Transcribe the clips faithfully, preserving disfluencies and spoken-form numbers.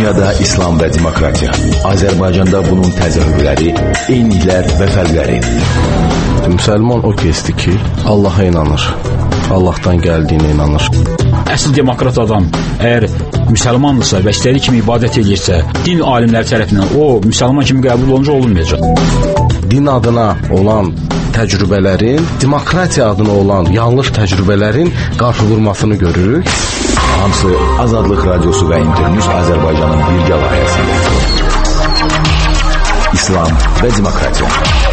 Dünyada İslam və demokratiya. Azərbaycanda bunun təzahürləri, eyniliklər və fərqləri. Müsəlman o kəsdir ki, Allaha inanır. Allahdan gəldiyinə inanır. Əsl demokrat adam əgər müsəlmandırsa və istədiyi kimi ibadət edirsə, din alimləri tərəfindən o müsəlman kimi qəbul olunca olunmayacaq. Din adına olan təcrübələrin, demokratiya adına olan yanlış təcrübələrin qarşı vurmasını görürük. Hamısı Azadlıq Radiosu və İnternews Azərbaycanın birgə layihəsində. İslam və demokratiya.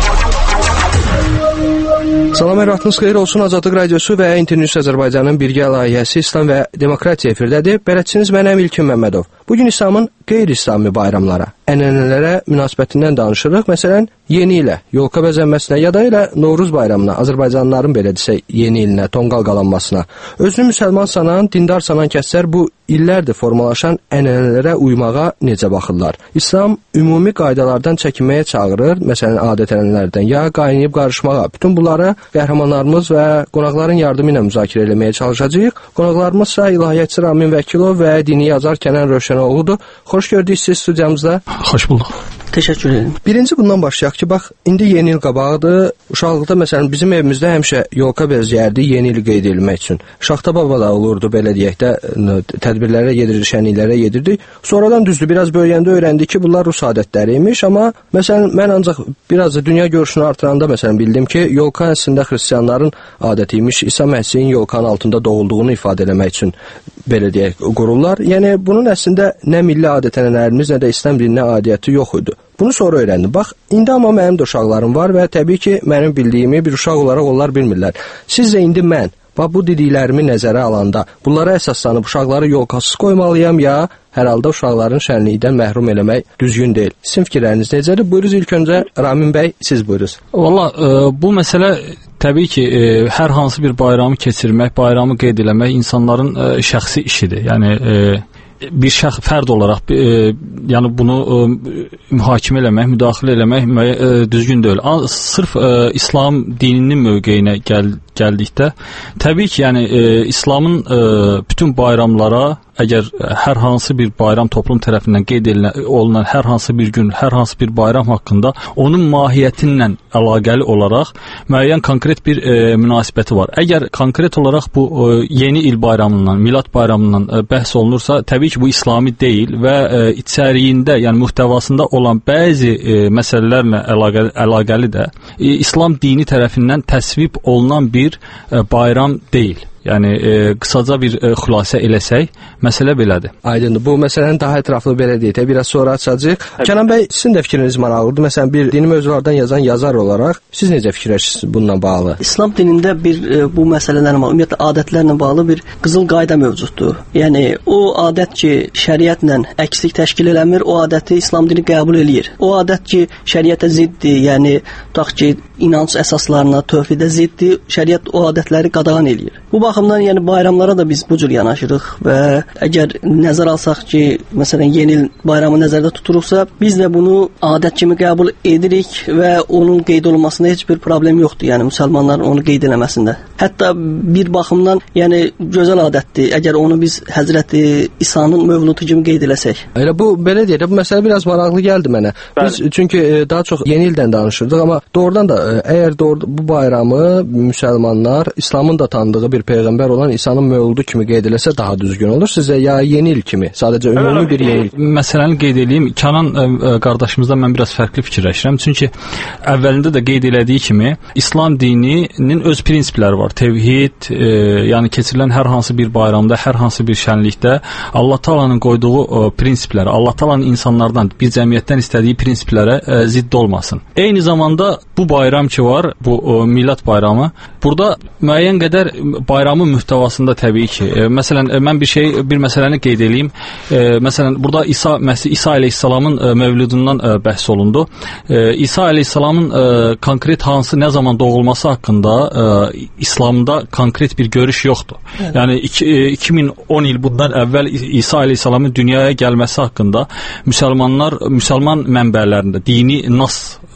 Salam, əvratınız xeyir olsun. Azadlıq Radiosu və İnternews Azərbaycanın birgə layihəsi İslam və demokratiya efirdədir. Bələdçiniz mənəm İlkin Məmmədov. Bugün İslamın qeyri-İslami bayramlara, ənənələrə münasibətindən danışırıq. Məsələn, yeni ilə, yolka bəzənməsinə ya da ilə Novruz bayramına, Azərbaycanlıların belə desə yeni ilinə, tonqal qalanmasına. Özünü müsəlman sanan, dindar sanan kəslər bu illərdir formalaşan ənənələrə uymağa necə baxırlar? İslam ümumi qaydalardan çəkinməyə çağırır, məsələn, adət-ənənələrdən ya qaynayıb qarışmağa. Bütün bunları qəhrəmanlarımız və qonaqların yardımı ilə müzakirə etməyə çalışacağıq. Qonaqlarımızsa ilahiyyatçı Ramin Vəkilov və dini yazar Kənan Rövşənoğludur. Xoş gördük siz studiyamızda. Xoş bulduq. Təşəkkür ederim. Birinci bundan başlayaq ki, bax, indi yeni il qabağıdır. Uşaqlıqda məsələn bizim evimizdə həmişə yolka bezləyərdi yeni ili qeyd edilmək üçün. Şaxta baba da olurdu, belə deyək də, tədbirlərə gedirdik, şənliklərə gedirdik. Sonradan düzdür, biraz böyüyəndə öyrəndik ki, bunlar rus adətləri imiş, amma məsələn mən ancaq biraz da dünya görüşünü artıranda məsələn bildim ki, yolka əslində xristianların adəti imiş. İsa Məsihin yolkanın altında doğulduğunu ifadə etmək üçün belə deyək qururlar. Yəni bunun əslində nə milli adət-ənənələrimiz, nə də İslam dininə aidiyyəti yox idi. Bunu sonra öyrəndim. Bax, indi amma mənim də uşaqlarım var və təbii ki, mənim bildiyimi bir uşaq olaraq onlar bilmirlər. Sizcə indi mən, bax, bu dediklərimi nəzərə alanda, bunlara əsaslanıb uşaqları yolkasız qoymalıyam ya, hər halda uşaqların şənlikdən məhrum eləmək düzgün deyil. Sizin fikirləriniz necədir? Buyuruz ilk öncə Ramin bəy, siz buyuruz. Valla, e, bu məsələ təbii ki, e, hər hansı bir bayramı keçirmək, bayramı qeyd eləmək insanların e, şəxsi işidir. Yəni, e, bir şəxs fərd olaraq e, yəni bunu e, mühakimə eləmək, müdaxilə eləmək e, düzgün deyil. Sırf e, İslam dininin mövqeyinə gəl, gəldikdə, təbii ki, yəni e, İslamın e, bütün bayramlara, əgər hər hansı bir bayram toplum tərəfindən qeyd olunan hər hansı bir gün, hər hansı bir bayram haqqında onun mahiyyətinlə əlaqəli olaraq müəyyən konkret bir e, münasibəti var. Əgər konkret olaraq bu e, yeni il bayramından, milad bayramından e, bəhs olunursa, təbii ki, bu İslami deyil və e, içəriyində, yəni mühtəvasında olan bəzi e, məsələlərlə əlaqəli, əlaqəli də e, İslam dini tərəfindən təsvib olunan bir e, bayram deyil. Yəni e, qısaca bir e, xülasə eləsək, məsələ belədir. Aydındır. Bu məsələni daha ətraflı belə deyək, biraz sonra açacağıq. Kənan bəy, sizin də fikriniz maraqlıdır. Məsələn, bir dini mövzulardan yazan yazar olaraq siz necə fikirləşirsiniz bununla bağlı? İslam dinində bir e, bu məsələlərlə bağlı, ümumiyyətlə adətlərlə bağlı bir qızıl qayda mövcuddur. Yəni o adət ki, şəriətlə əkslik təşkil eləmir, o adəti İslam dini qəbul eləyir. O adət ki, şəriətə ziddir, yəni tutaq ki, inanc əsaslarına, tövhidə ziddir, şəriət o adətləri qadağan eləyir. Bu baxımdan yəni bayramlara da biz bu cür yanaşırıq və əgər nəzər alsaq ki, məsələn yeni il bayramı nəzərdə tuturuqsa, biz də bunu adət kimi qəbul edirik və onun qeyd olunmasında heç bir problem yoxdur. Yəni müsəlmanların onu qeyd eləməsində. Hətta bir baxımdan yəni gözəl adətdir. Əgər onu biz Həzrəti İsa'nın mövludu kimi qeyd eləsək. Elə bu belə deyək də bu məsələ biraz maraqlı gəldi mənə. Biz Bəli. çünki daha çox yeni ildən danışırdıq, amma doğrudan da əgər doğru bu bayramı müsəlmanlar İslamın da tanıdığı bir peyğəmbər olan İsa'nın mövludu kimi qeyd eləsə daha düzgün olur. Sizə ya yeni il kimi, sadəcə ümumi bir yeni il. Məsələni qeyd edeyim. Kənan ə, qardaşımızdan mən biraz fərqli fikirləşirəm. Çünki əvvəlində də qeyd elədiyi kimi İslam dininin öz prinsipləri var. Tevhid, e, yəni keçirilən hər hansı bir bayramda, hər hansı bir şənlikdə Allah Taala'nın qoyduğu o, prinsipləri, Allah Taala'nın insanlardan, bir cəmiyyətdən istədiyi prinsiplərə e, zidd olmasın. Eyni zamanda bu bayram ki var, bu o, milad bayramı, burada müəyyən qədər bayramın mühtəvasında təbii ki, e, məsələn e, mən bir şey, bir məsələni qeyd edeyim. E, məsələn burada İsa Məsih İsa əleyhissalamın e, mövludundan e, bəhs olundu. E, İsa əleyhissalamın e, konkret hansı, nə zaman doğulması haqqında e, İslamda konkret bir görüş yoxdur. Evet. Yəni iki min on il bundan əvvəl İsa əleyhissalamın dünyaya gəlməsi haqqında müsəlmanlar, müsəlman mənbələrində, dini nas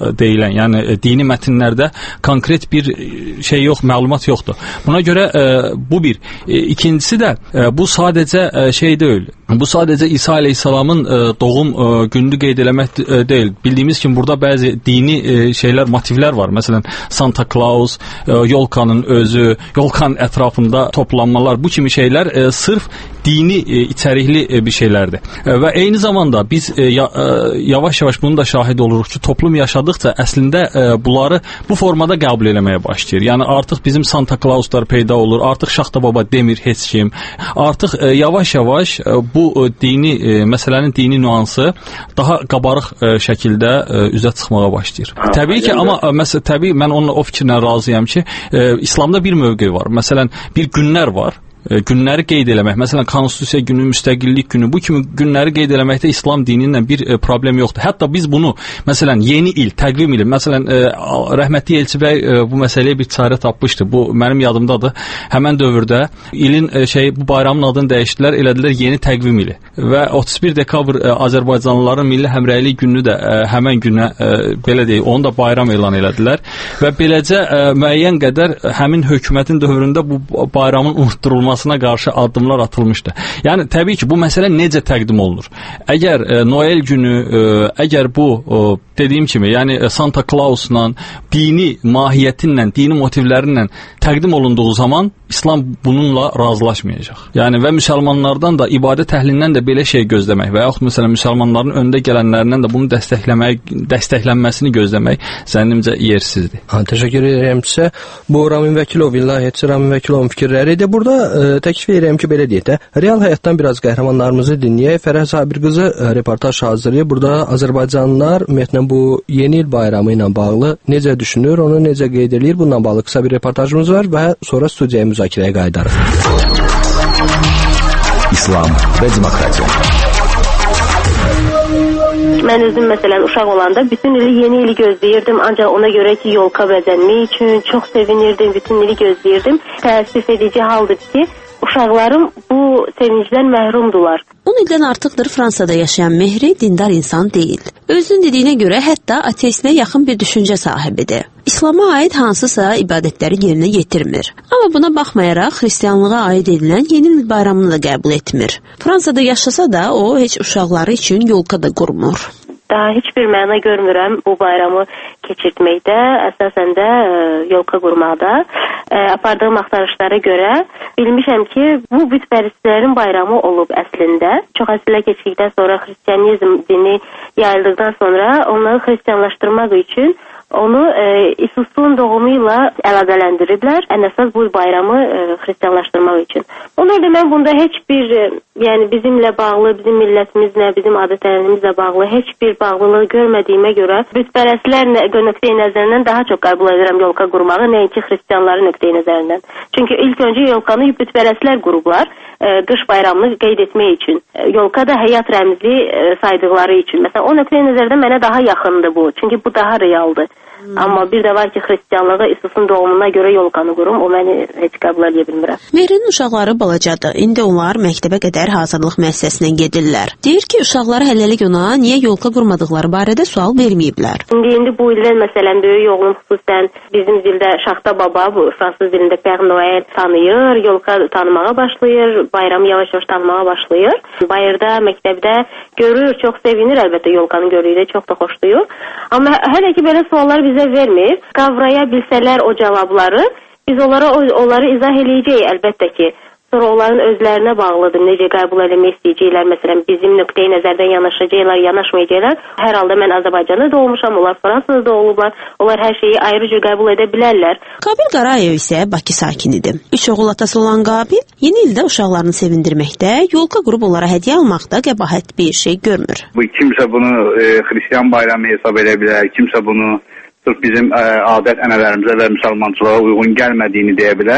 deyilən, yəni e, dini mətnlərdə konkret bir şey yox, məlumat yoxdur. Buna görə e, bu bir. E, ikincisi də e, bu sadəcə e, şey deyil. Bu sadəcə İsa əleyhissalamın e, doğum e, gününü qeyd eləmək e, deyil. Bildiyimiz kimi burada bəzi dini e, şeylər, motivlər var. Məsələn, Santa Claus, e, yolkanın özü, yolkanın ətrafında toplanmalar, bu kimi şeylər e, sırf dini e, içərikli e, bir şeylərdir. E, və eyni zamanda biz e, ya, e, yavaş-yavaş bunu da şahid oluruq ki, toplum yaşadıkca əslində e, bunları bu formada qəbul eləməyə başlayır. Yəni artıq bizim Santa Clauslar peyda olur, artıq Şaxta baba demir heç kim. Artıq e, yavaş-yavaş e, bu e, dini e, məsələnin dini nüansı daha qabarıq e, şəkildə e, üzə çıxmağa başlayır. Ha, təbii ki, amma e, məsəl təbii mən onunla o fikirlə razıyam ki, e, İslamda bir mövqe var. Məsələn, bir günlər var. Günləri qeyd eləmək, məsələn konstitusiya günü, müstəqillik günü, bu kimi günləri qeyd eləməkdə İslam dini ilə bir e, problem yoxdur. Hətta biz bunu, məsələn, yeni il, təqvim ili, məsələn, e, rəhmətli Elçi bəy e, bu məsələyə bir çarə tapmışdı. Bu mənim yadımdadır. Həmən dövrdə ilin e, şey bu bayramın adını dəyişdilər, elədilər yeni təqvim ili. Və otuz bir dekabr e, Azərbaycanlıların milli həmrəylik gününü də e, həmən günə e, belə deyək, onu da bayram elan elədilər və beləcə e, müəyyən qədər həmin hökumətin dövründə bu bayramın unutdurulması qarşı addımlar atılmışdı. Yəni təbii ki, bu məsələ necə təqdim olunur? Əgər e, Noel günü, e, əgər bu e, dediyim kimi, yəni Santa Clausla, dini mahiyyətinlə, dini motivlərinlə təqdim olunduğu zaman İslam bununla razılaşmayacaq. Yəni və müsəlmanlardan da ibadət əhlindən də belə şey gözləmək və yaxud məsələn müsəlmanların öndə gələnlərindən də bunu dəstəkləmək, dəstəklənməsini gözləmək zənnimcə yersizdir. Ha, təşəkkür edirəm sizə. Bu Ramin Vəkilov, İlahiyyatçı Ramin Vəkilovun fikirləri idi. Burada e, təklif edirəm ki, belə deyək də, real həyatdan biraz qəhrəmanlarımızı dinləyək. Fərəh Sabir qızı e, reportaj hazırlayır. Burada Azərbaycanlılar ümumiyyətlə bu yeni il bayramı ilə bağlı necə düşünür, onu necə qeyd edir? Bununla bağlı qısa bir reportajımız var və sonra studiyaya müzakirəyə qayıdarıq. İslam və demokratiya. Mən özüm məsələn uşaq olanda bütün ili yeni ili gözləyirdim, ancaq ona görə ki, yolka bəzənmək üçün çox sevinirdim, bütün ili gözləyirdim. Təəssüf edici haldır ki, uşaqlarım bu sevincdən məhrumdular. on ildən artıqdır Fransada yaşayan Mehri dindar insan deyil. Özünün dediyinə görə hətta ateistinə yaxın bir düşüncə sahibidir. İslama aid hansısa ibadətləri yerinə yetirmir. Amma buna baxmayaraq xristianlığa aid edilən yeni il bayramını da qəbul etmir. Fransada yaşasa da o heç uşaqları üçün yolka da qurmur. Daha heç bir məna görmürəm bu bayramı keçirtməkdə, əsasən də e, yolka qurmaqda. E, apardığım axtarışlara görə bilmişəm ki, bu bütpərəstlərin bayramı olub əslində. Çox əsrlər keçdikdən sonra xristianizm dini yayıldıqdan sonra onları xristianlaşdırmaq üçün onu e, İsusun doğumu ilə əlaqələndiriblər. Ən əsas bu bayramı e, xristianlaşdırmaq üçün. Ona görə mən bunda heç bir, e, yəni bizimlə bağlı, bizim millətimizlə, bizim adət-ənənəmizlə bağlı heç bir bağlılığı görmədiyimə görə bütpərəstlər nöqteyi nəzərindən daha çox qəbul edirəm yolka qurmağı, nəinki xristianların nöqteyi nəzərindən. Çünki ilk öncə yolkanı bütpərəstlər qurublar, e, qış bayramını qeyd etmək üçün. E, yolka da həyat rəmzi e, saydıqları üçün. Məsələn, o nöqteyi nəzərdən mənə daha yaxındır bu. Çünki bu daha realdır. Hmm. Amma bir də var ki, xristianlığı İsusun doğumuna görə yolkanı qurum, o məni heç qəbul edə bilmirəm. Mehrin uşaqları balacadır. İndi onlar məktəbə qədər hazırlıq müəssisəsinə gedirlər. Deyir ki, uşaqları hələlik ona niyə yolka qurmadıqları barədə sual verməyiblər. İndi, indi bu ildən məsələn böyük oğlum xüsusən bizim dildə Şaxta baba, bu fransız dilində Père Noël tanıyır, yolka tanımağa başlayır, bayramı yavaş-yavaş tanımağa başlayır. Bayırda, məktəbdə görür, çox sevinir, əlbəttə yolkanı görürdə çox da xoşlayır. Amma hələ ki belə suallar bizə vermir. Qavraya bilsələr o cavabları, biz onlara onları izah eləyəcəyik əlbəttə ki. Sonra onların özlərinə bağlıdır, necə qəbul eləmək istəyəcəklər. Məsələn, bizim nöqteyi nəzərdən yanaşacaqlar, yanaşmayacaqlar. Hər halda mən Azərbaycanda doğmuşam, onlar Fransada doğulublar. Onlar hər şeyi ayrı cür qəbul edə bilərlər. Qabil Qarayev isə Bakı sakinidir. Üç oğul atası olan Qabil yeni ildə uşaqlarını sevindirməkdə, yolka qurub onlara hədiyyə almaqda qəbahət bir şey görmür. Bu kimsə bunu e, xristian bayramı hesab edə bilər, kimsə bunu sırf bizim ə, adət ənənələrimizə və müsəlmançılığa uyğun gəlmədiyini deyə bilər.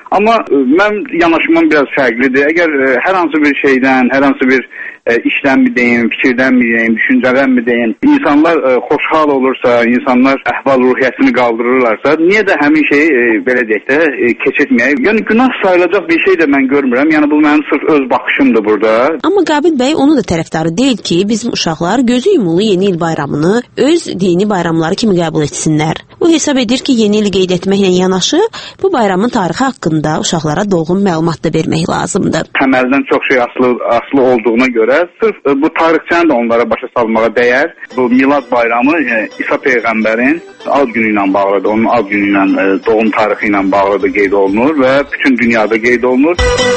Amma mən yanaşmam biraz fərqlidir. Əgər hər hansı bir şeydən, hər hansı bir işdən mi deyim, fikirdən mi deyim, düşüncədən mi deyim, insanlar xoşhal olursa, insanlar əhval ruhiyyəsini qaldırırlarsa, niyə də həmin şeyi belə deyək də keçirtməyək? Yəni günah sayılacaq bir şey də mən görmürəm. Yəni bu mənim sırf öz baxışımdır burada. Amma Qabil bəy onun da tərəfdarı deyil ki, bizim uşaqlar gözü yumulu yeni il bayramını öz dini bayramları kimi qəbul etsinlər. O hesab edir ki, yeni ili qeyd etməklə yanaşı bu bayramın tarixi haqqında uşaqlara dolğun məlumat da vermək lazımdır. Təməldən çox şey asılı, asılı olduğuna görə sırf bu tarixçəni də onlara başa salmağa dəyər. Bu Milad bayramı e, İsa Peyğəmbərin ad günü ilə bağlıdır. Onun ad günü ilə, e, doğum tarixi ilə bağlıdır, qeyd olunur və bütün dünyada qeyd olunur.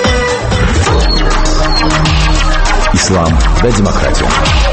İslam və demokratiya.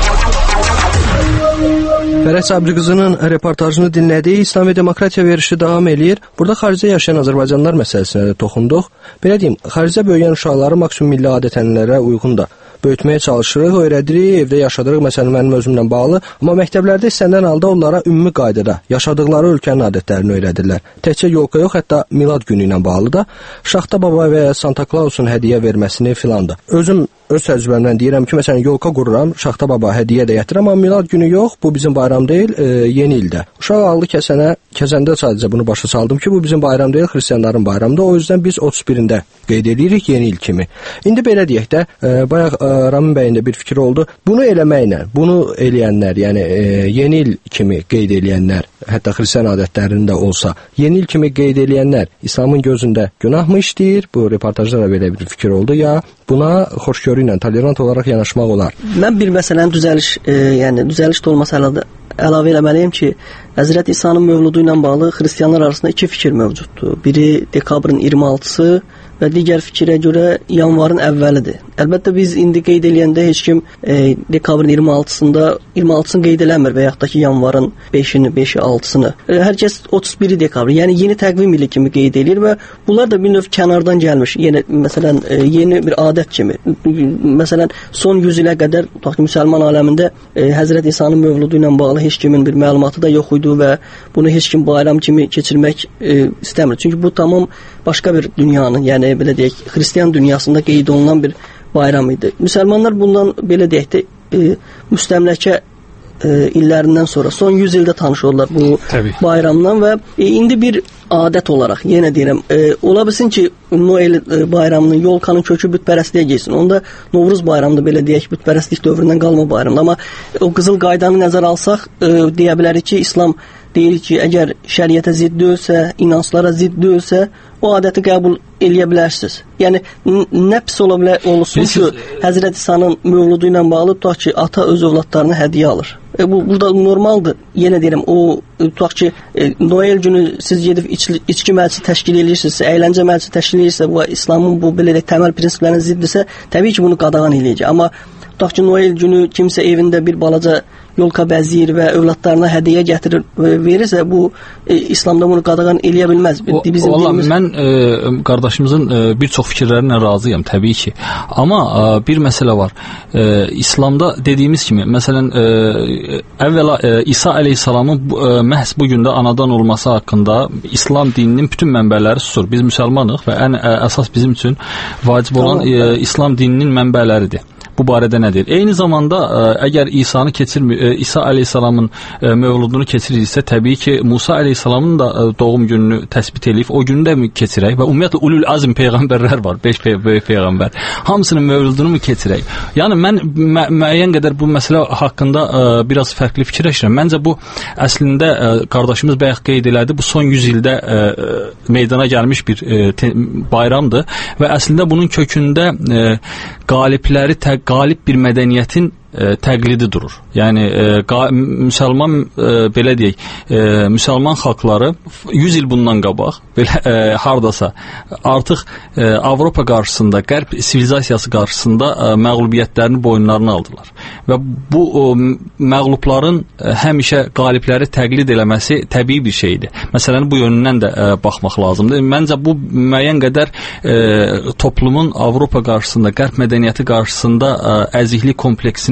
Fərəh Sabriqızının reportajını dinlədik. İslam və demokratiya verişi davam eləyir. Burada xaricdə yaşayan azərbaycanlılar məsələsinə də toxunduq. Belə deyim, xaricdə böyüyən uşaqları maksimum milli adət-ənənələrə uyğun da böyütməyə çalışırıq, öyrədirik, evdə yaşadırıq, məsələn mənim özümlə bağlı. Amma məktəblərdə istənilən halda onlara ümumi qaydada yaşadıkları ölkənin adətlərini öyrədirlər. Təkcə yolka yox, hətta Milad günü ilə bağlı da Şaxta baba və ya Santa Clausun hədiyyə verməsini filan da. Özüm öz təcrübəmdən deyirəm ki, məsələn yolka qururam, Şaxta baba hədiyyə də gətirirəm, amma Milad günü yox, bu bizim bayram deyil, e, yeni ildə. Uşaq ağlı kəsənə, kəsəndə sadəcə bunu başa saldım ki, bu bizim bayram deyil, xristianların bayramıdır. O yüzden biz otuz birində qeyd edirik yeni il kimi. İndi belə deyək də, e, bayaq e, Ramin bəyin də bir fikir oldu. Bunu eləməklə, bunu eləyənlər, yəni e, yeni il kimi qeyd eləyənlər, hətta xristian adətlərində olsa, yeni il kimi qeyd eləyənlər İslamın gözündə günah mı işləyir? Bu reportajda da belə bir fikir oldu ya, buna xoşgörü ilə, tolerant olaraq yanaşmaq olar. Mən bir məsələn düzəliş, e, yəni düzəliş də olmasa əlavə, əlavə eləməliyim ki, Həzrət İsa'nın mövludu ilə bağlı xristianlar arasında iki fikir mövcuddur. Biri dekabrın iyirmi altısı və digər fikirə görə yanvarın əvvəlidir. Əlbəttə biz indi qeyd eləyəndə heç kim e, dekabrın iyirmi altısında iyirmi altısını qeyd eləmir və yaxud da ki yanvarın beşini, beşi, altısını. E, hər kəs otuz biri dekabr, yəni yeni təqvim ili kimi qeyd eləyir və bunlar da bir növ kənardan gəlmiş. Yeni məsələn e, yeni bir adət kimi. Məsələn son yüz ilə qədər tutaq ki müsəlman aləmində e, Həzrət İsa'nın mövludu ilə bağlı heç kimin bir məlumatı da yox idi və bunu heç kim bayram kimi keçirmək e, istəmir. Çünki bu tamam başqa bir dünyanın, yəni belə deyək, xristian dünyasında qeyd olunan bir bayram idi. Müsəlmanlar bundan belə deyək də e, müstəmləkə e, illərindən sonra son yüz ildə tanış oldular bu Təbii. bayramdan və e, indi bir adət olaraq, yenə deyirəm, e, ola bilsin ki Noel e, bayramının, yolkanın kökü bütpərəstliyə geçsin. Onda Novruz bayramında belə deyək, bütpərəstlik dövründən qalma bayramda. Amma o qızıl qaydanı nəzərə alsaq, e, deyə bilərik ki, İslam deyir ki, əgər şəriətə zidd deyilsə, inanclara zidd deyilsə, o adəti qəbul eləyə bilərsiniz. Yəni nə pis ola bilər olsun ki, Həzrət İsa'nın mövludu ilə bağlı tutaq ki, ata öz övladlarına hədiyyə alır. E, bu burada normaldır. Yenə deyirəm, o tutaq ki, e, Noel günü siz gedib içki, içki məclisi təşkil edirsinizsə, əyləncə məclisi təşkil edirsə, bu İslamın bu belə təməl prinsiplərinə ziddirsə, təbii ki, bunu qadağan eləyəcək. Amma tutaq ki, Noel günü kimsə evində bir balaca yolka bəzəyir və övladlarına hədiyyə gətirir və verirsə, bu e, İslamda bunu qadağan eləyə bilməz. O, Bizim Valla dilimiz... mən e, qardaşımızın e, bir çox fikirlərinə razıyam təbii ki. Amma e, bir məsələ var. E, İslamda dediyimiz kimi, məsələn, e, əvvəla e, İsa əleyhissalamın e, məhz bu gündə anadan olması haqqında İslam dininin bütün mənbələri susur. Biz müsəlmanıq və ən ə, əsas bizim üçün vacib olan e, İslam dininin mənbələridir. Bu barədə nə deyir? Eyni zamanda ə, əgər İsa'nı keçirmir, ə, İsa əleyhissalamın ə, mövludunu keçirirsə, təbii ki, Musa əleyhissalamın da ə, doğum gününü təsbit edib, o günü də mi keçirək? Və ümumiyyətlə ulul azm peyğəmbərlər var, beş pey böyük peyğəmbər. Hamısının mövludunu mu keçirək? Yəni mən mü müəyyən qədər bu məsələ haqqında ə, biraz fərqli fikirləşirəm. Məncə bu əslində ə, qardaşımız bayaq qeyd elədi, bu son yüz ildə ə, meydana gəlmiş bir ə, te, bayramdır və əslində bunun kökündə ə, qalibləri təq qalib bir mədəniyyətin ə, təqlidi durur. Yəni ə, qa, müsəlman ə, belə deyək, ə, müsəlman xalqları yüz il bundan qabaq belə ə, hardasa artıq ə, Avropa qarşısında, qərb sivilizasiyası qarşısında ə, məğlubiyyətlərini boyunlarına aldılar. Və bu o, məğlubların ə, həmişə qalibləri təqlid eləməsi təbii bir şeydir. Məsələn, bu yönündən də ə, baxmaq lazımdır. Məncə bu müəyyən qədər ə, toplumun Avropa qarşısında, qərb mədəniyyəti qarşısında ə, əziklik kompleksini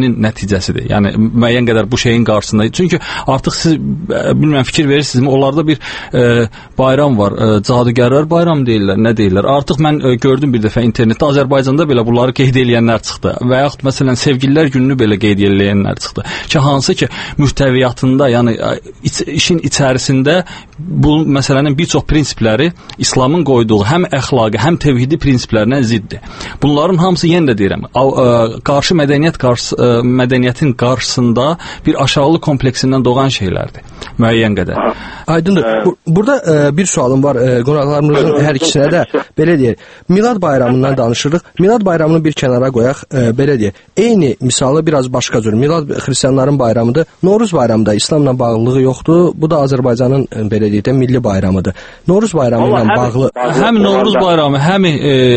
mübarizənin nəticəsidir. Yəni müəyyən qədər bu şeyin qarşısında. Çünki artıq siz bilmirəm fikir verirsinizmi, onlarda bir e, bayram var. E, cadugərlər bayramı deyirlər, nə deyirlər? Artıq mən e, gördüm bir dəfə internetdə Azərbaycanda belə bunları qeyd edənlər çıxdı və yaxud məsələn sevgililər gününü belə qeyd edənlər çıxdı. Ki hansı ki mühtəviyyatında, yəni iç, işin içərisində bu məsələnin bir çox prinsipləri İslamın qoyduğu həm əxlaqi, həm tevhidi prinsiplərinə ziddir. Bunların hamısı yenə də deyirəm, qarşı mədəniyyət qarşı, mədəniyyətin qarşısında bir aşağılıq kompleksindən doğan şeylərdir. Müəyyən qədər. Aydındır. Bur burada e, bir sualım var e, qonaqlarımızın hər ikisinə də. Belə deyək, Milad bayramından danışırıq. Milad bayramını bir kənara qoyaq. E, belə deyək, eyni misalı biraz başqa cür. Milad xristianların bayramıdır. Novruz bayramı da İslamla bağlılığı yoxdur. Bu da Azərbaycanın e, belə deyək də milli bayramıdır. Novruz bayramı ilə bağlı həm Novruz bayramı, həm e,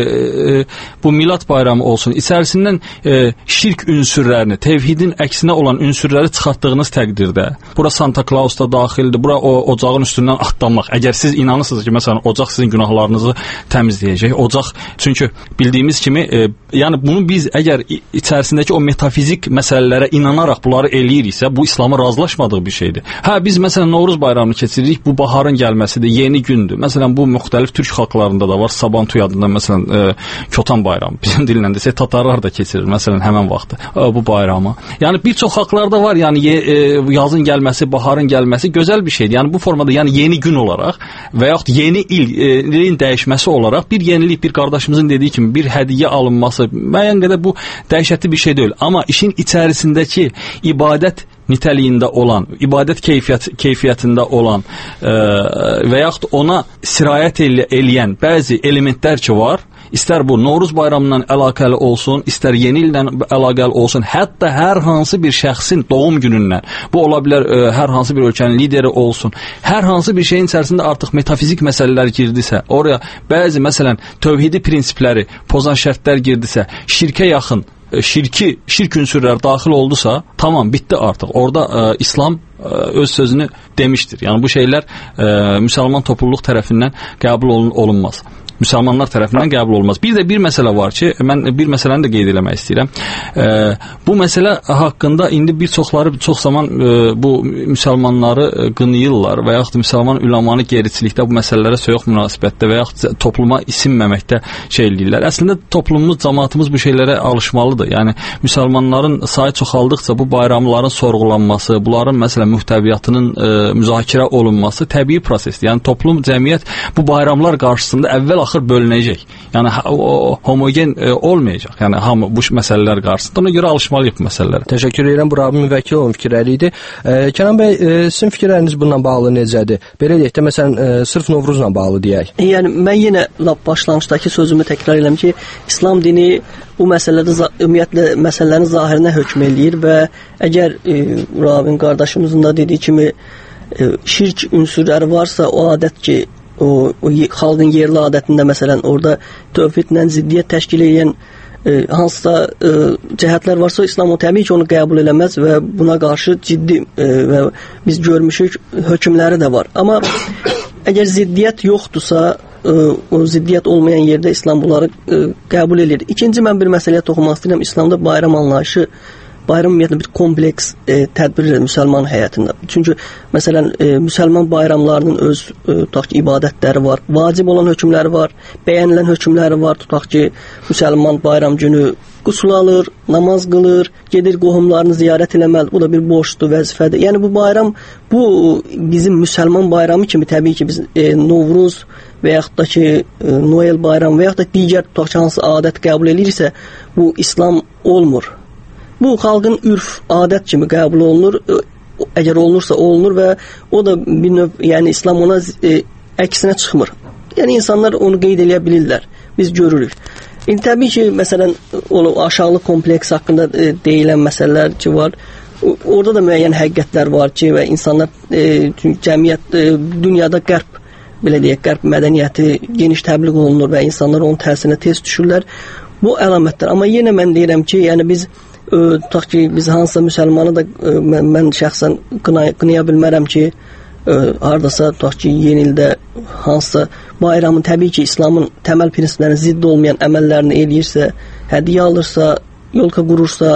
e, bu Milad bayramı olsun, içərisindən e, şirk ünsürlərini, tevhidin əksinə olan ünsürləri çıxartdığınız təqdirdə, bura Santa Claus da daxildir. Bura o ocağın üstündən atlamaq. Əgər siz inanırsınız ki, məsələn, ocaq sizin günahlarınızı təmizləyəcək. Ocaq, çünki bildiyimiz kimi, e, yəni bunu biz əgər içərisindəki o metafizik məsələlərə inanaraq bunları eləyiriksə, bu İslam'a razılaşmadığı bir şeydir. Hə, biz məsələn Novruz bayramını keçiririk, bu baharın gəlməsidir, yeni gündür. Məsələn, bu müxtəlif türk xalqlarında da var. Sabantuy adında məsələn e, Kotan bayramı. Bizim dillə desək tatarlar da keçirir məsələn həmin vaxtı e, bu bayramı. Yəni bir çox xalqlarda var, yəni e, yazın gəlməsi, baharın gəlməsi gözəl bir şeydir. Yəni bu formada, yəni yeni gün olaraq və yaxud yeni ilin dəyişməsi olaraq bir yenilik, bir qardaşımızın dediyi kimi bir hədiyyə alınması müəyyən qədər bu dəhşətli bir şey deyil. Amma işin içərisindəki ibadət nitəliyində olan, ibadət keyfiyyət, keyfiyyətində olan e, və yaxud ona sirayət el eləyən bəzi elementlər ki var, İstər bu Novruz bayramından əlaqəli olsun, istər yeni illə əlaqəli olsun, hətta hər hansı bir şəxsin doğum günündən, bu ola bilər ə, hər hansı bir ölkənin lideri olsun, hər hansı bir şeyin içərisində artıq metafizik məsələlər girdisə, oraya bəzi məsələn tövhidi prinsipləri pozan şərtlər girdisə, şirkə yaxın, şirki, şirk ünsürlər daxil oldusa, tamam, bitdi artıq. Orada ə, İslam ə, öz sözünü demişdir. Yəni bu şeylər ə, müsəlman topluluq tərəfindən qəbul olun olunmaz. Müsəlmanlar tərəfindən qəbul olmaz. Bir də bir məsələ var ki, mən bir məsələni də qeyd eləmək istəyirəm. E, bu məsələ haqqında indi bir çoxları çox zaman e, bu müsəlmanları qınayırlar və yaxud müsəlman üləmanı geriçilikdə bu məsələlərə soyuq münasibətdə və yaxud topluma isinməməkdə şey eləyirlər. Əslində toplumumuz, cəmaatımız bu şeylərə alışmalıdır. Yəni müsəlmanların sayı çoxaldıqca bu bayramların sorğulanması, bunların məsələn mühtəviyyatının e, müzakirə olunması təbii prosesdir. Yəni toplum, cəmiyyət bu bayramlar qarşısında əvvəl axır bölünəcək. Yəni o, o, homogen e, olmayacaq. Yəni hamı bu məsələlər qarşısında. Ona görə alışmalıyıq bu məsələlərə. Təşəkkür edirəm. Bura müvəkkil olun fikirləri idi. E, Kənan bəy, e, sizin fikirləriniz bununla bağlı necədir? Belə deyək də məsələn e, sırf Novruzla bağlı deyək. Yəni mən yenə lap başlanğıcdakı sözümü təkrar edirəm ki, İslam dini bu məsələdə ümumiyyətlə məsələlərin zahirinə hökm eləyir və əgər e, Ravin qardaşımızın da dediyi kimi e, şirk ünsürləri varsa, o adət ki o, o xalqın yerli adətində məsələn orada tövhidlə ziddiyyət təşkil edən e, hansısa e, cəhətlər varsa, İslam o təbii ki onu qəbul eləməz və buna qarşı ciddi e, və biz görmüşük hökmləri də var. Amma əgər ziddiyyət yoxdursa, e, o ziddiyyət olmayan yerdə İslam bunları e, qəbul edir. İkinci mən bir məsələyə toxunmaq istəyirəm. İslamda bayram anlayışı bayram ümumiyyətlə bir kompleks e, tədbirdir müsəlman həyatında. Çünki məsələn e, müsəlman bayramlarının öz e, tutaq ki ibadətləri var, vacib olan hökmləri var, bəyənilən hökmləri var. Tutaq ki müsəlman bayram günü qusul alır, namaz qılır, gedir qohumlarını ziyarət eləməli. Bu da bir borcdur, vəzifədir. Yəni bu bayram bu bizim müsəlman bayramı kimi təbii ki biz e, Novruz və yaxud da ki e, Noel bayramı və yaxud da digər tutaq ki hansı adət qəbul edirsə, bu İslam olmur. Bu xalqın ürf, adət kimi qəbul olunur. Əgər olunursa olunur və o da bir növ, yəni İslam ona e, əksinə çıxmır. Yəni insanlar onu qeyd eləyə bilirlər. Biz görürük. İndi təbii ki, məsələn, o aşağılıq kompleks haqqında e, deyilən məsələlər ki var. O, orada da müəyyən həqiqətlər var ki və insanlar e, cəmiyyət e, dünyada qərb belə deyək, qərb mədəniyyəti geniş təbliğ olunur və insanlar onun təsirinə tez düşürlər. Bu əlamətlər. Amma yenə mən deyirəm ki, yəni biz tutaq ki, biz hansısa müsəlmanı da mən, mən şəxsən qınaya, qınaya bilmərəm ki, ə, hardasa tutaq ki, yeni ildə hansısa bayramın təbii ki, İslamın təməl prinsiplərinin zidd olmayan əməllərini eləyirsə, hədiyyə alırsa, yolka qurursa,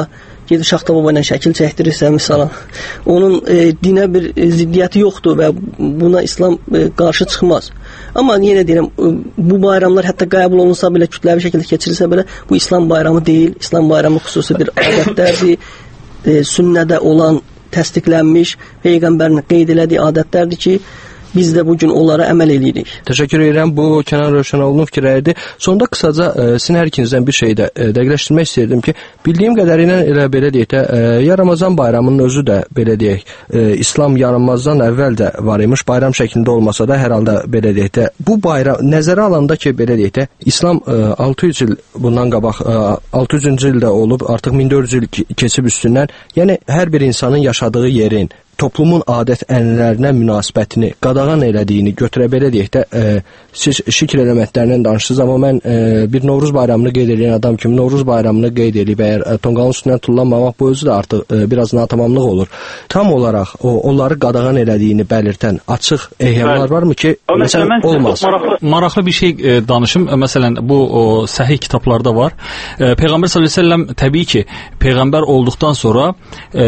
gedib Şaxta baba ilə şəkil çəkdirirsə məsələn, onun e, dinə bir e, ziddiyyəti yoxdur və buna İslam e, qarşı çıxmaz. Amma yenə deyirəm, bu bayramlar hətta qəbul olunsa belə, kütləvi şəkildə keçirilsə belə, bu İslam bayramı deyil. İslam bayramı xüsusi bir adətlərdir. E, sünnədə olan, təsdiqlənmiş, Peyğəmbərin qeyd elədiyi adətlərdir ki, biz də bugün onlara əməl edirik. Təşəkkür edirəm. Bu Kənan Rövşənoğlu'nun fikirləridir. Sonda qısaca e, sizin hər ikinizdən bir şey də e, dəqiqləşdirmək istəyirdim ki, bildiyim qədərilə elə belə deyək də, e, ya Ramazan bayramının özü də belə deyək, e, İslam yaranmazdan əvvəl də var imiş, bayram şəklində olmasa da hər halda belə deyək də, bu bayram nəzərə alanda ki, belə deyək də, İslam e, altı yüz il bundan qabaq, e, altı yüzüncü ildə olub, artıq min dörd yüz il keçib üstündən, yəni hər bir insanın yaşadığı yerin, toplumun adət-ənənələrinə münasibətini qadağan elədiyini götürə belə deyək də, e, siz şikr eləməklərindən danışdınız, amma mən e, bir Novruz bayramını qeyd edən adam kimi Novruz bayramını qeyd edib, əgər e, tonqalın üstündən tullanmamaq bu özü də artıq e, biraz natamamlıq olur. Tam olaraq o, onları qadağan elədiyini belirtən açıq ehyamlar varmı ki, məsələn, olmaz? Maraqlı, maraqlı bir şey e, danışım. Məsələn, bu o, səhih kitablarda var. E, Peyğəmbər sallallahu əleyhi və səlləm təbii ki, Peyğəmbər olduqdan sonra e,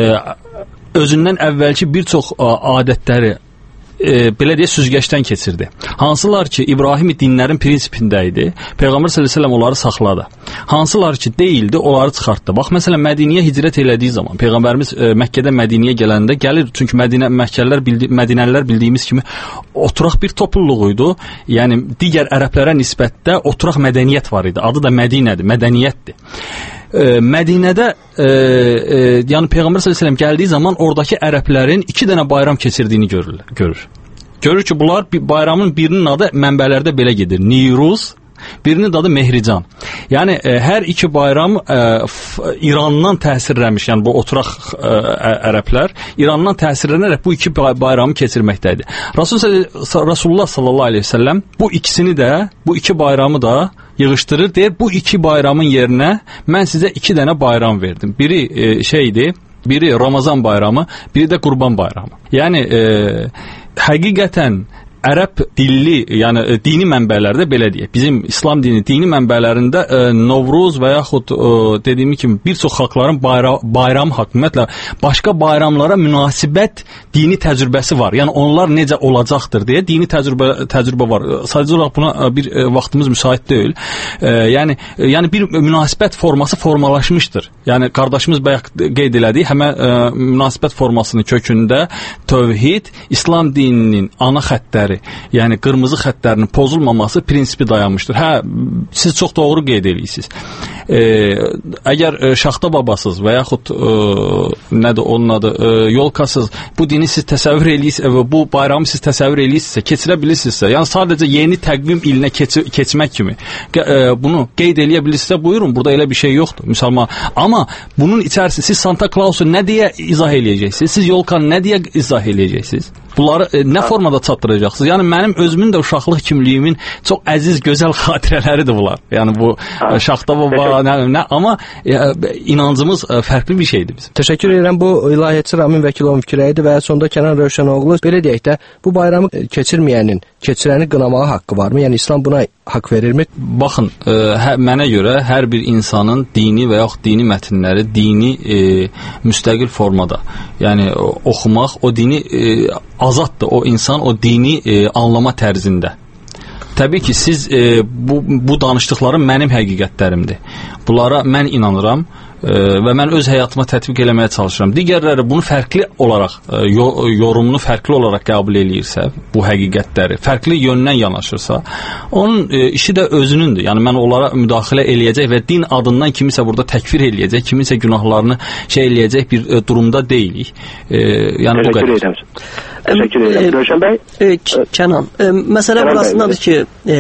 özündən əvvəlki bir çox adətləri e, belə deyə süzgəçdən keçirdi. Hansılar ki, İbrahimi dinlərin prinsipində idi, Peyğəmbər sallallahu əleyhi və səlləm onları saxladı. Hansılar ki, deyildi, onları çıxartdı. Bax, məsələn, Mədiniyə hicrət elədiyi zaman, Peyğəmbərimiz e, Məkkədən Mədiniyə gələndə gəlir, çünki Mədinə, Məkkəlilər, bildi, Mədinəlilər bildiyimiz kimi oturaq bir topluluq idi. Yəni, digər ərəblərə nisbətdə oturaq mədəniyyət var idi. Adı da Mədinədir, mədəniyyətdir. E, Mədinədə e, e, yəni Peyğəmbər sallallahu əleyhi və səlləm gəldiyi zaman oradakı ərəblərin iki dənə bayram keçirdiyini görür. Görür. Görür ki, bunlar bir bayramın birinin adı mənbələrdə belə gedir. Niruz, birinin adı Mehrican. Yəni e, hər iki bayram e, f, İrandan təsirlənmiş, yəni bu oturaq e, ərəblər İrandan təsirlənərək bu iki bayramı keçirməkdədir. Rasul, Rasulullah sallallahu əleyhi və səlləm bu ikisini də, bu iki bayramı da yığışdırır, deyir, bu iki bayramın yerinə mən sizə iki dənə bayram verdim. Biri e, şeydir, biri Ramazan bayramı, biri də Qurban bayramı. Yəni e, həqiqətən ərəb dilli, yəni e, dini mənbələrdə belə deyək, bizim İslam dini dini mənbələrində e, Novruz və yaxud e, dediyim kimi bir çox xalqların bayra bayram haqqı, ümumiyyətlə başqa bayramlara münasibət dini təcrübəsi var. Yəni onlar necə olacaqdır deyə dini təcrübə təcrübə var. Sadəcə olaraq buna bir e, vaxtımız müsait deyil. E, yəni e, yəni bir münasibət forması formalaşmışdır. Yəni qardaşımız bayaq qeyd elədi, həmin e, münasibət formasının kökündə tövhid, İslam dininin ana xəttləri, yəni qırmızı xəttlərinin pozulmaması prinsipi dayanmışdır. Hə, siz çox doğru qeyd edirsiniz. E, əgər e, Şaxta babasız və yaxud e, nədir onun adı, e, yolkasız bu dini siz təsəvvür edirsiniz və bu bayramı siz təsəvvür edirsinizsə, keçirə bilirsinizsə, yəni sadəcə yeni təqvim ilinə keçi, keçmək kimi e, bunu qeyd eləyə bilirsinizsə, buyurun, burada elə bir şey yoxdur, müsəlman. Amma bunun içərisində siz Santa Clausu nə deyə izah eləyəcəksiniz? Siz yolkanı nə deyə izah eləyəcəksiniz? Bunları e, nə formada çatdıracaqsınız? Yəni mənim özümün də uşaqlıq kimliyimin çox əziz, gözəl xatirələridir bunlar. Yəni bu e, Şaxta baba, nə, nə, amma e, inancımız e, fərqli bir şeydir bizim. Təşəkkür edirəm. Bu ilahiyyatçı Ramin Vəkilovun fikri idi və sonda Kənan Rövşənoğlu belə deyək də, bu bayramı keçirməyənin, keçirəni qınamağa haqqı varmı? Yəni İslam buna haqq verirmi? Baxın, e, hə, mənə görə hər bir insanın dini və yaxud dini mətnləri dini e, müstəqil formada, yəni oxumaq, o dini e, azaddır, o insan o dini e, anlama tərzində. Təbii ki, siz e, bu, bu danışdıqlarım mənim həqiqətlərimdir. Bunlara mən inanıram e, və mən öz həyatıma tətbiq eləməyə çalışıram. Digərləri bunu fərqli olaraq, e, yorumunu fərqli olaraq qəbul eləyirsə, bu həqiqətləri fərqli yöndən yanaşırsa, onun e, işi də özünündür. Yəni mən onlara müdaxilə eləyəcək və din adından kimisə burada təkfir eləyəcək, kimisə günahlarını şey eləyəcək bir e, durumda deyilik. E, yəni bu qədər. Təşəkkür edirəm. Rövşən bəy. E, Kənan, e, məsələ burasındadır ki, e,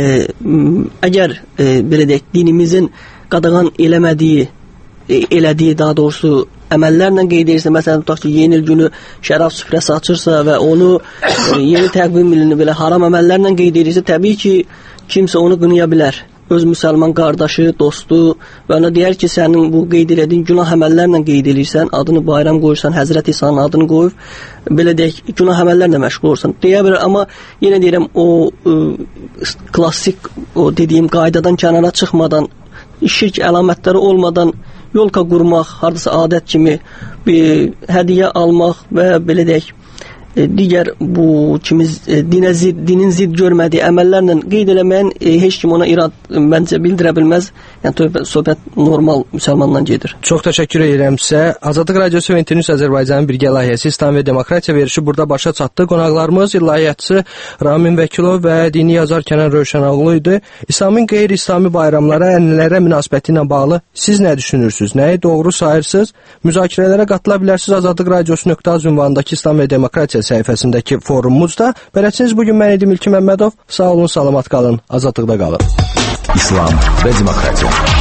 əgər e, belə deyək, dinimizin qadağan eləmədiyi, e, elədiyi daha doğrusu əməllərlə qeyd edirsə, məsələn, tutaq ki, yeni il günü şərab süfrəsi açırsa və onu e, yeni təqvim ilini belə haram əməllərlə qeyd edirsə, təbii ki, kimsə onu qınaya bilər. Öz müsəlman qardaşı, dostu və ona deyər ki, sənin bu qeyd elədiyin günah əməllərlə qeyd edirsən, adını bayram qoyursan, Həzrət İsa'nın adını qoyub, belə deyək, günah əməllərlə məşğul olursan. Deyə bilər, amma yenə deyirəm, o ə, klassik, o dediyim qaydadan kənara çıxmadan, şirk əlamətləri olmadan yolka qurmaq, hardasa adət kimi bir hədiyyə almaq və belə deyək, digər bu kimi dinə zid, dinin zid görmədiyi əməllərlə qeyd eləməyən e, heç kim ona irad məncə bildirə bilməz. Yəni söhbət normal müsəlmandan gedir. Çox təşəkkür edirəm sizə. Azadlıq Radiosu və İnternews Azərbaycanın birgə layihəsi İslam və Demokratiya verişi burada başa çatdı. Qonaqlarımız layihətçi Ramin Vəkilov və dini yazar Kənan Rövşənoğlu idi. İslamın qeyri-İslami bayramlara, ənənələrə münasibəti ilə bağlı siz nə düşünürsünüz? Nəyi doğru sayırsınız? Müzakirələrə qatıla bilərsiniz. Azadlıq Radiosu nöqtə az ünvanındakı İslam və Demokratiya səhifəsindəki forumumuzda. Bələdçiniz bugün mən idim İlkin Məmmədov. Sağ olun, salamat qalın, azadlıqda qalın. İslam və Demokratiya.